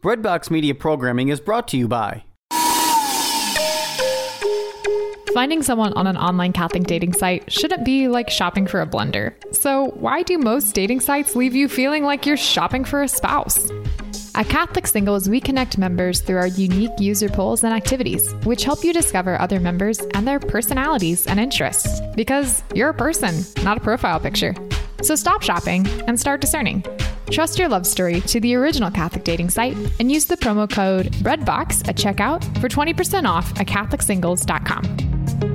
Breadbox Media programming is brought to you by... Finding someone on an online Catholic dating site shouldn't be like shopping for a blender. So why do most dating sites leave you feeling like you're shopping for a spouse? At Catholic Singles, we connect members through our unique user polls and activities, which help you discover other members and their personalities and interests. Because you're a person, not a profile picture. So stop shopping and start discerning. Trust your love story to the original Catholic dating site and use the promo code BREADBOX at checkout for 20% off at CatholicSingles.com.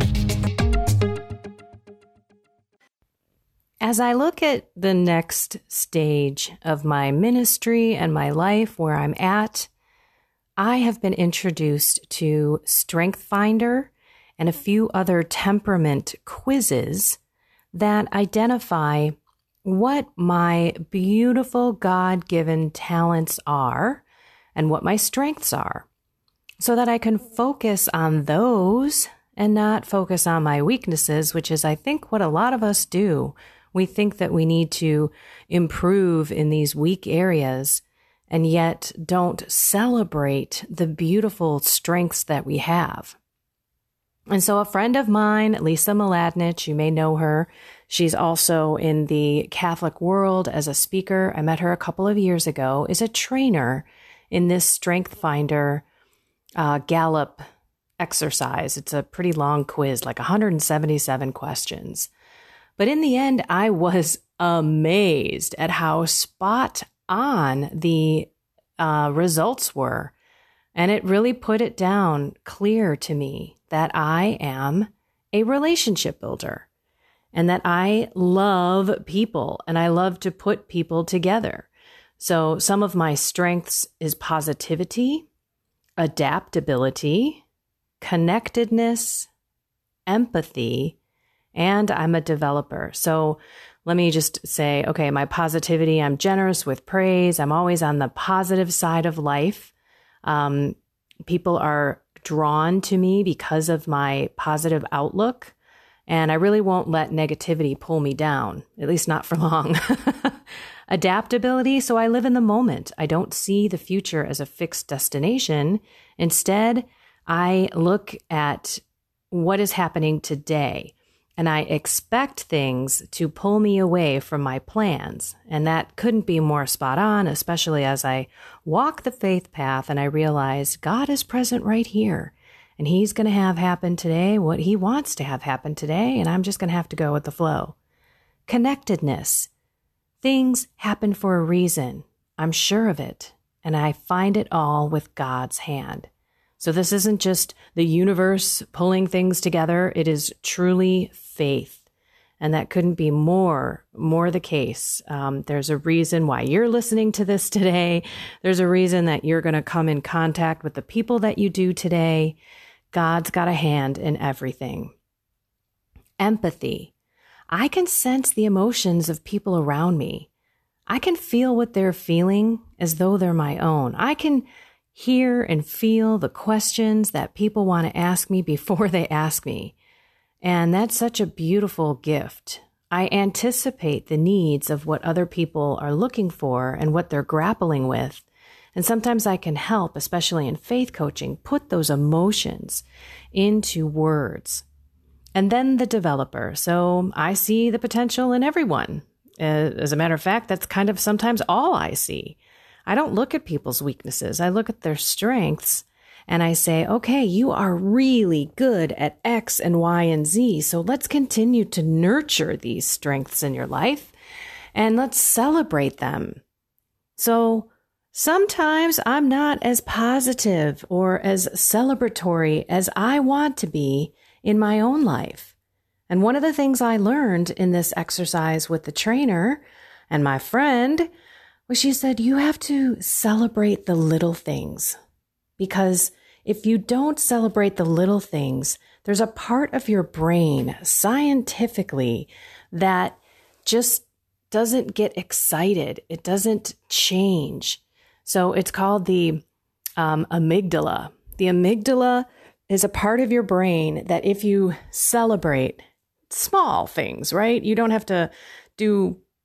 As I look at the next stage of my ministry and my life where I'm at, I have been introduced to Strength Finder and a few other temperament quizzes that identify what my beautiful God-given talents are and what my strengths are, so that I can focus on those and not focus on my weaknesses, which is, I think, what a lot of us do. We think that we need to improve in these weak areas and yet don't celebrate the beautiful strengths that we have. And so a friend of mine, Lisa Mladinich, you may know her. She's also in the Catholic world as a speaker. I met her a couple of years ago, is a trainer in this Strength Finder Gallup exercise. It's a pretty long quiz, like 177 questions. But in the end, I was amazed at how spot on the results were. And it really put it down clear to me that I am a relationship builder and that I love people and I love to put people together. So some of my strengths is positivity, adaptability, connectedness, empathy, and I'm a developer. So let me just say, okay, my positivity, I'm generous with praise. I'm always on the positive side of life. People are drawn to me because of my positive outlook. And I really won't let negativity pull me down, at least not for long. Adaptability. So I live in the moment. I don't see the future as a fixed destination. Instead, I look at what is happening today. And I expect things to pull me away from my plans. And that couldn't be more spot on, especially as I walk the faith path and I realize God is present right here. And he's going to have happen today what he wants to have happen today. And I'm just going to have to go with the flow. Connectedness. Things happen for a reason. I'm sure of it. And I find it all with God's hand. So this isn't just the universe pulling things together. It is truly faith. And that couldn't be more the case. There's a reason why you're listening to this today. There's a reason that you're going to come in contact with the people that you do today. God's got a hand in everything. Empathy. I can sense the emotions of people around me. I can feel what they're feeling as though they're my own. I can hear and feel the questions that people want to ask me before they ask me. And that's such a beautiful gift. I anticipate the needs of what other people are looking for and what they're grappling with. And sometimes I can help, especially in faith coaching, put those emotions into words. And then the developer. So I see the potential in everyone. As a matter of fact, that's kind of sometimes all I see. I don't look at people's weaknesses. I look at their strengths and I say, okay, you are really good at X and Y and Z. So let's continue to nurture these strengths in your life and let's celebrate them. So sometimes I'm not as positive or as celebratory as I want to be in my own life. And one of the things I learned in this exercise with the trainer and my friend was she said, you have to celebrate the little things, because if you don't celebrate the little things, there's a part of your brain scientifically that just doesn't get excited. It doesn't change. So it's called the amygdala. The amygdala is a part of your brain that if you celebrate small things, right? You don't have to do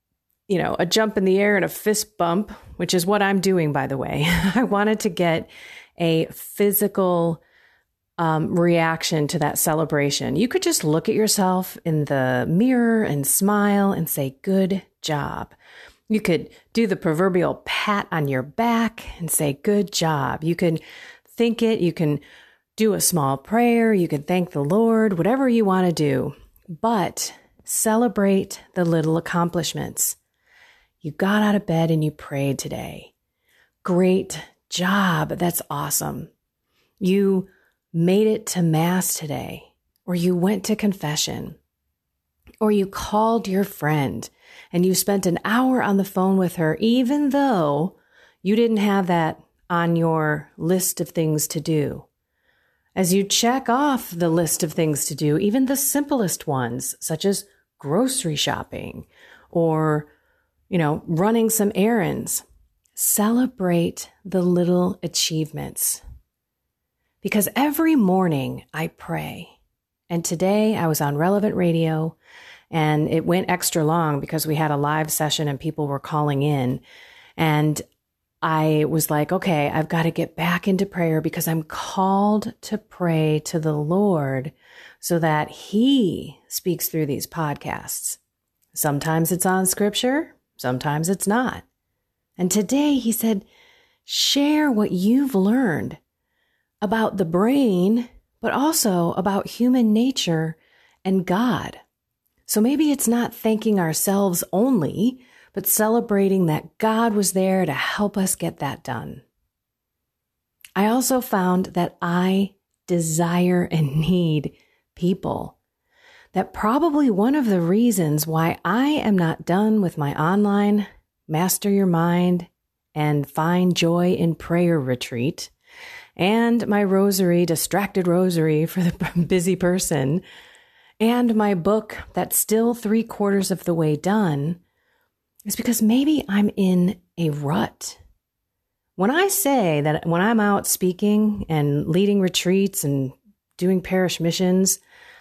a jump in the air and a fist bump, which is what I'm doing, by the way. I wanted to get a physical reaction to that celebration. You could just look at yourself in the mirror and smile and say, good job. You could do the proverbial pat on your back and say, good job. You can think it. You can do a small prayer. You can thank the Lord, whatever you want to do, but celebrate the little accomplishments. You got out of bed and you prayed today. Great job. That's awesome. You made it to Mass today, or you went to confession, or you called your friend and you spent an hour on the phone with her, even though you didn't have that on your list of things to do. As you check off the list of things to do, even the simplest ones, such as grocery shopping or, running some errands, celebrate the little achievements. Because every morning I pray. And today I was on Relevant Radio and it went extra long because we had a live session and people were calling in. And I was like, okay, I've got to get back into prayer because I'm called to pray to the Lord so that He speaks through these podcasts. Sometimes it's on scripture, sometimes it's not. And today He said, share what you've learned about the brain, but also about human nature and God. So maybe it's not thanking ourselves only, but celebrating that God was there to help us get that done. I also found that I desire and need people. That probably one of the reasons why I am not done with my online Master Your Mind and Find Joy in Prayer retreat and my rosary, Distracted Rosary for the busy person, and my book that's still 3/4 of the way done, is because maybe I'm in a rut. When I say that when I'm out speaking and leading retreats and doing parish missions,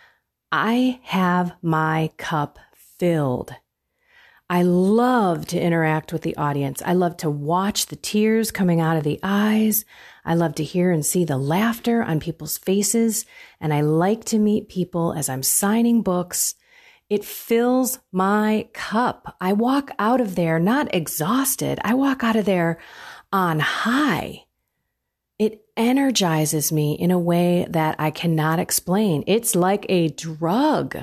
I have my cup filled. I love to interact with the audience. I love to watch the tears coming out of the eyes. I love to hear and see the laughter on people's faces. And I like to meet people as I'm signing books. It fills my cup. I walk out of there not exhausted. I walk out of there on high. It energizes me in a way that I cannot explain. It's like a drug.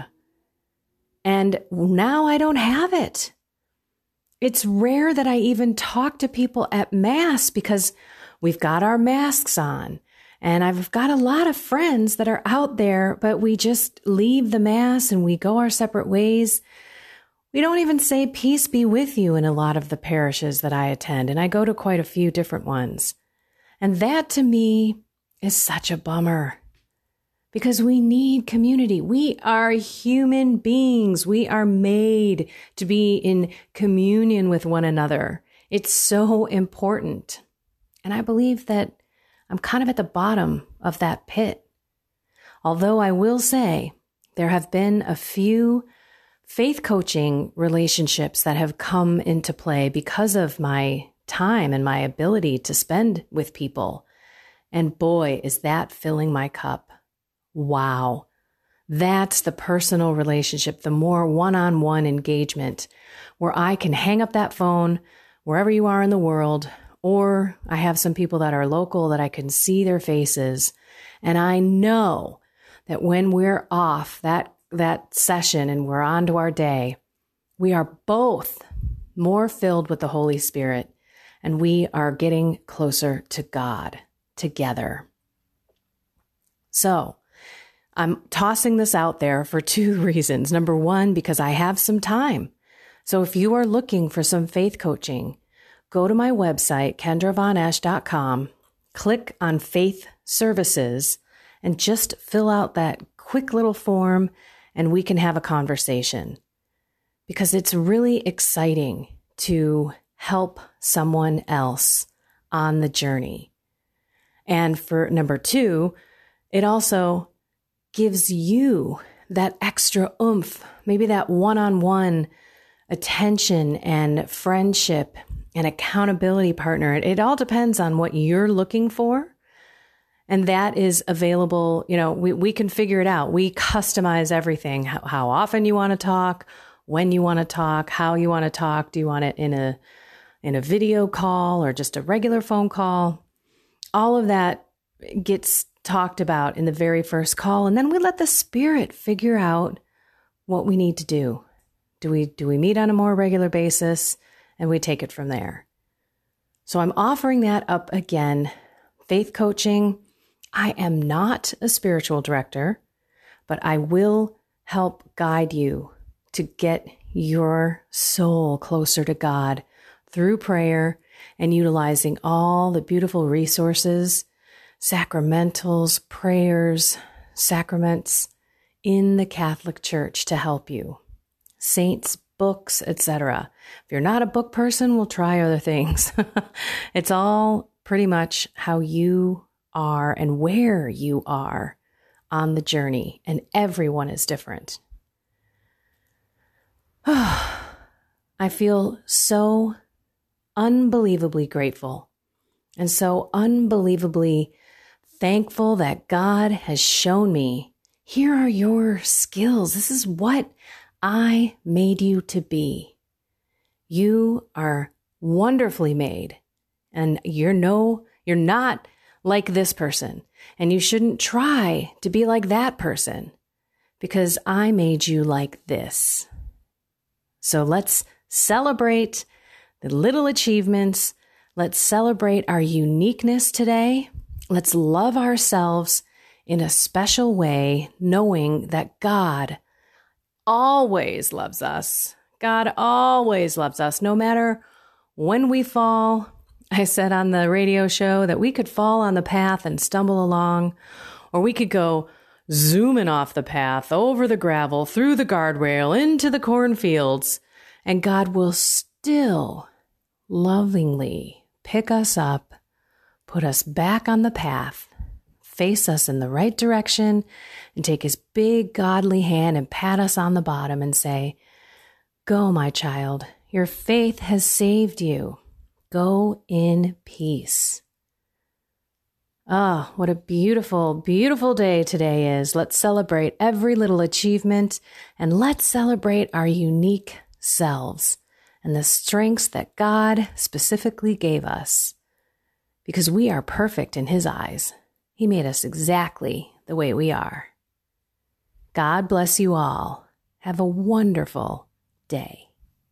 And now I don't have it. It's rare that I even talk to people at Mass because we've got our masks on. And I've got a lot of friends that are out there, but we just leave the Mass and we go our separate ways. We don't even say peace be with you in a lot of the parishes that I attend, and I go to quite a few different ones. And that to me is such a bummer because we need community. We are human beings. We are made to be in communion with one another. It's so important. And I believe that I'm kind of at the bottom of that pit. Although I will say there have been a few faith coaching relationships that have come into play because of my time and my ability to spend with people. And boy, is that filling my cup. Wow. That's the personal relationship, the more one-on-one engagement where I can hang up that phone wherever you are in the world, or I have some people that are local that I can see their faces. And I know that when we're off that session and we're on to our day, we are both more filled with the Holy Spirit and we are getting closer to God together. So I'm tossing this out there for two reasons. Number one, because I have some time. So if you are looking for some faith coaching, go to my website, KendraVonEsch.com, click on Faith Services, and just fill out that quick little form, and we can have a conversation. Because it's really exciting to help someone else on the journey. And for number two, it also gives you that extra oomph, maybe that one-on-one attention and friendship and accountability partner. It all depends on what you're looking for. And that is available. We can figure it out. We customize everything, how often you want to talk, when you want to talk, how you want to talk. Do you want it in a video call or just a regular phone call? All of that gets talked about in the very first call. And then we let the Spirit figure out what we need to do. Do we meet on a more regular basis? And we take it from there. So I'm offering that up again. Faith coaching. I am not a spiritual director, but I will help guide you to get your soul closer to God through prayer and utilizing all the beautiful resources, sacramentals, prayers, sacraments in the Catholic Church to help you. Saints, books, etc. If you're not a book person, we'll try other things. It's all pretty much how you are and where you are on the journey, and everyone is different. I feel so unbelievably grateful and so unbelievably thankful that God has shown me, here are your skills. This is what I made you to be. You are wonderfully made, and you're not like this person, and you shouldn't try to be like that person because I made you like this. So let's celebrate the little achievements. Let's celebrate our uniqueness today. Let's love ourselves in a special way, knowing that God always loves us. God always loves us, no matter when we fall. I said on the radio show that we could fall on the path and stumble along, or we could go zooming off the path, over the gravel, through the guardrail, into the cornfields, and God will still lovingly pick us up, put us back on the path, face us in the right direction, and take his big godly hand and pat us on the bottom and say, "Go, my child, your faith has saved you. Go in peace." Ah, what a beautiful, beautiful day today is. Let's celebrate every little achievement, and let's celebrate our unique selves and the strengths that God specifically gave us, because we are perfect in his eyes. He made us exactly the way we are. God bless you all. Have a wonderful day.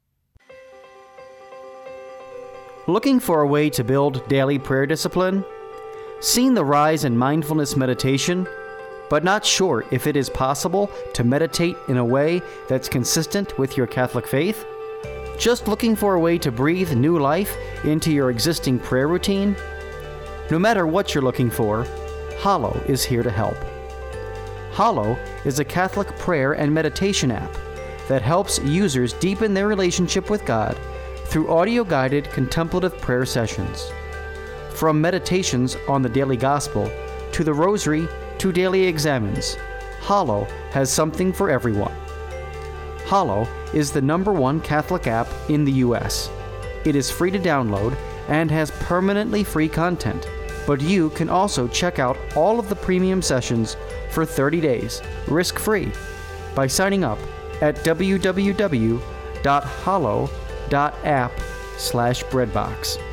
Looking for a way to build daily prayer discipline? Seen the rise in mindfulness meditation, but not sure if it is possible to meditate in a way that's consistent with your Catholic faith? Just looking for a way to breathe new life into your existing prayer routine? No matter what you're looking for, Hallow is here to help. Hallow is a Catholic prayer and meditation app that helps users deepen their relationship with God through audio-guided contemplative prayer sessions. From meditations on the daily gospel to the rosary to daily examens, Hallow has something for everyone. Hallow is the #1 Catholic app in the U.S. It is free to download and has permanently free content, but you can also check out all of the premium sessions for 30 days, risk-free, by signing up at www.hallow.app/breadbox.